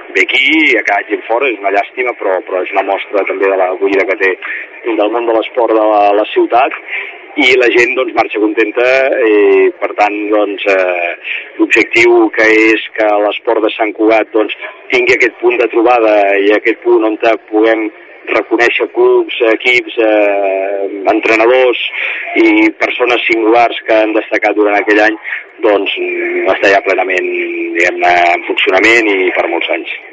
ve aquí i acaba gent fora, és una llàstima, però és una mostra també de l'acollida que té del món de l'esport de la ciutat, i la gent doncs marxa contenta, i per tant doncs l'objectiu que és que l'esport de Sant Cugat doncs tingui aquest punt de trobada i aquest punt on puguem reconèixer clubs, equips, entrenadors i persones singulars que han destacat durant aquell any, doncs està ja plenament, diguem-ne, en funcionament i per molts anys.